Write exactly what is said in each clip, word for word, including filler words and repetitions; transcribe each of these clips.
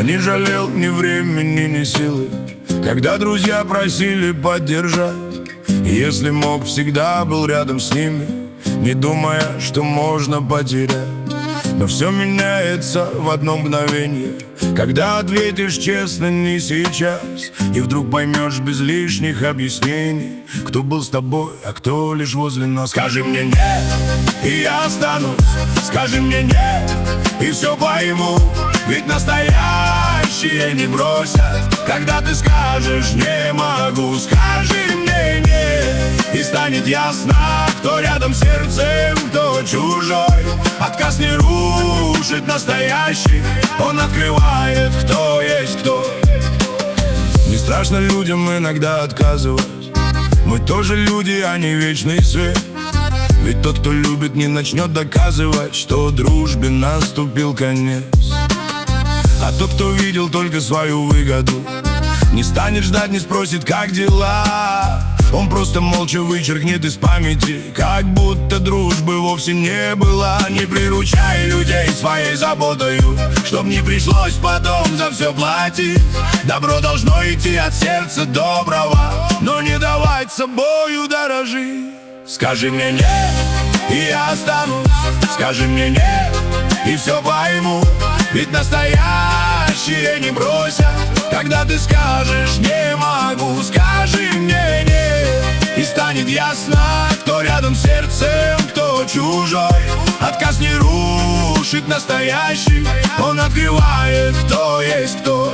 не жалел ни времени, ни силы, когда друзья просили поддержать. И если мог, всегда был рядом с ними, не думая, что можно потерять. Но все меняется в одно мгновение, когда ответишь честно не сейчас, и вдруг поймешь без лишних объяснений, кто был с тобой, а кто лишь возле нас. Скажи мне нет, и я останусь. Скажи мне нет, и все пойму. Ведь настоящие не бросят, когда ты скажешь не могу. Скажи мне нет, и станет ясно, кто рядом с сердцем, кто чужой. Отказ не рушит настоящий, он открывает, кто есть кто. Не страшно людям иногда отказывать, мы тоже люди, а не вечный свет. Ведь тот, кто любит, не начнет доказывать, что дружбе наступил конец. А тот, кто видел только свою выгоду, не станет ждать, не спросит, как дела. Он просто молча вычеркнет из памяти, как будто дружбы вовсе не было. Не приручай людей своей заботою, чтоб не пришлось потом за все платить. Добро должно идти от сердца доброго, но не давать собою дорожить. Скажи мне нет, и я останусь. Скажи мне нет, и все пойму. Ведь настоящие не бросят, когда ты скажешь не могу. Скажи мне нет, и станет ясно, кто рядом с сердцем, кто чужой. Отказ не рушит настоящий, он открывает, кто есть кто.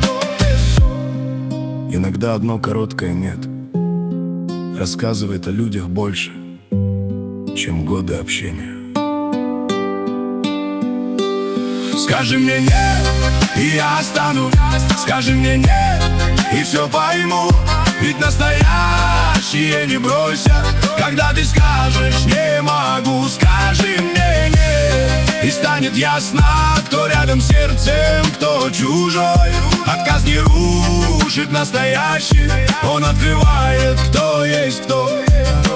Иногда одно короткое нет рассказывает о людях больше, чем годы общения. Скажи мне нет, и я останусь. Скажи мне нет, и все пойму. Ведь настоящие не бросят, когда ты скажешь не могу. Скажи мне нет, и станет ясно, кто рядом с сердцем, кто чужой. Отказ не рушит настоящий, он открывает, кто есть кто.